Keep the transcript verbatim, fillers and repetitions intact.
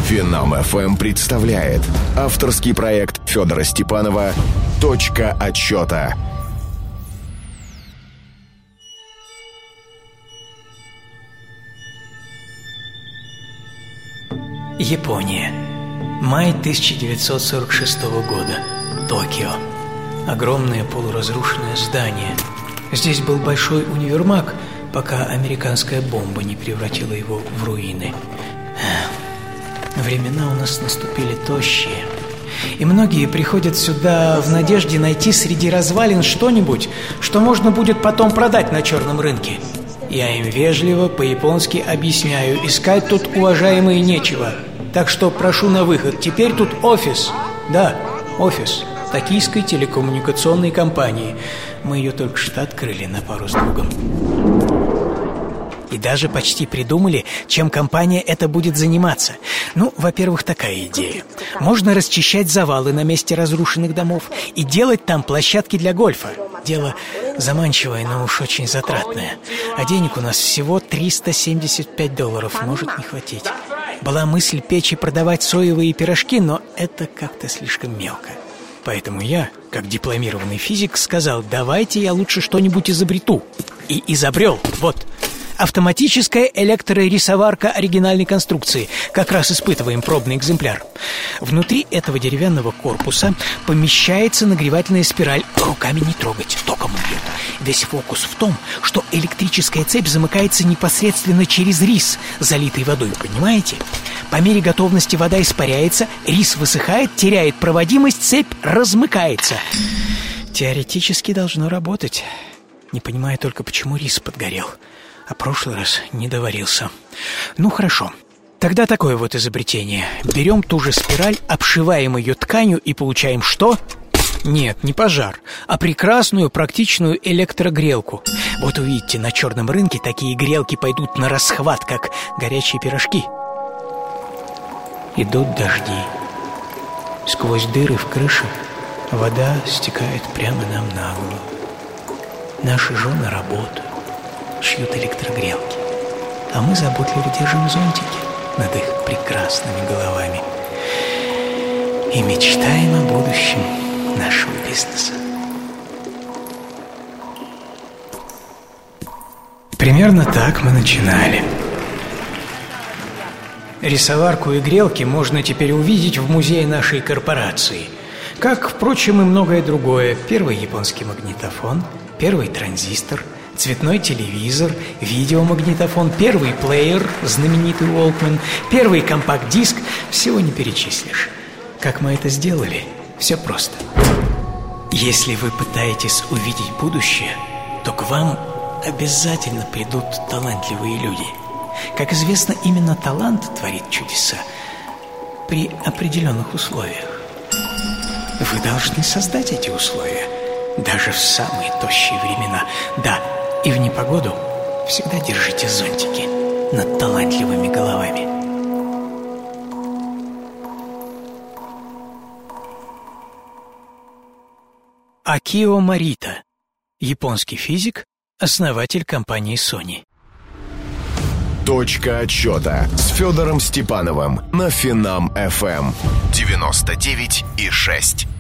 Финам эф эм представляет авторский проект Федора Степанова «Точка отсчета». Япония. Май тысяча девятьсот сорок шестого года. Токио. Огромное полуразрушенное здание. Здесь был большой универмаг, пока американская бомба не превратила его в руины. Времена у нас наступили тощие, и многие приходят сюда в надежде найти среди развалин что-нибудь, что можно будет потом продать на черном рынке. Я им вежливо по-японски объясняю: искать тут, уважаемые, нечего. Так что прошу на выход. Теперь тут офис. Да, офис Токийской телекоммуникационной компании. Мы ее только что открыли на пару с другом. И даже почти придумали, чем компания эта будет заниматься. Ну, во-первых, такая идея. Можно расчищать завалы на месте разрушенных домов и делать там площадки для гольфа. Дело заманчивое, но уж очень затратное. А денег у нас всего триста семьдесят пять долларов, может не хватить. Была мысль печь и продавать соевые пирожки, но это как-то слишком мелко. Поэтому я, как дипломированный физик, сказал: давайте я лучше что-нибудь изобрету. И изобрел. Вот. Автоматическая электрорисоварка оригинальной конструкции. Как раз испытываем пробный экземпляр. Внутри этого деревянного корпуса помещается нагревательная спираль. Руками не трогать, током убьет. Весь фокус в том, что электрическая цепь замыкается непосредственно через рис, залитый водой, понимаете? По мере готовности вода испаряется, рис высыхает, теряет проводимость, цепь размыкается. Теоретически должно работать. Не понимаю только, почему рис подгорел, а прошлый раз не доварился. Ну, хорошо. Тогда такое вот изобретение. Берем ту же спираль, обшиваем ее тканью и получаем что? Нет, не пожар, а прекрасную практичную электрогрелку. Вот увидите, на черном рынке такие грелки пойдут на расхват, как горячие пирожки. Идут дожди. Сквозь дыры в крыше вода стекает прямо нам на голову. Наши жены работают, шьют электрогрелки, а мы заботливо держим зонтики над их прекрасными головами и мечтаем о будущем нашего бизнеса. Примерно так мы начинали. Рисоварку и грелки можно теперь увидеть в музее нашей корпорации. Как, впрочем, и многое другое. Первый японский магнитофон, первый транзистор, цветной телевизор, видеомагнитофон, первый плеер, знаменитый Walkman, первый компакт-диск. Всего не перечислишь. Как мы это сделали? Все просто. Если вы пытаетесь увидеть будущее, то к вам обязательно придут талантливые люди. Как известно, именно талант творит чудеса при определенных условиях. Вы должны создать эти условия, даже в самые тощие времена. Да, и в непогоду всегда держите зонтики над талантливыми головами. Акио Морита, японский физик, основатель компании Sony. Точка отсчета с Федором Степановым на Финам эф эм девяносто девять и шесть.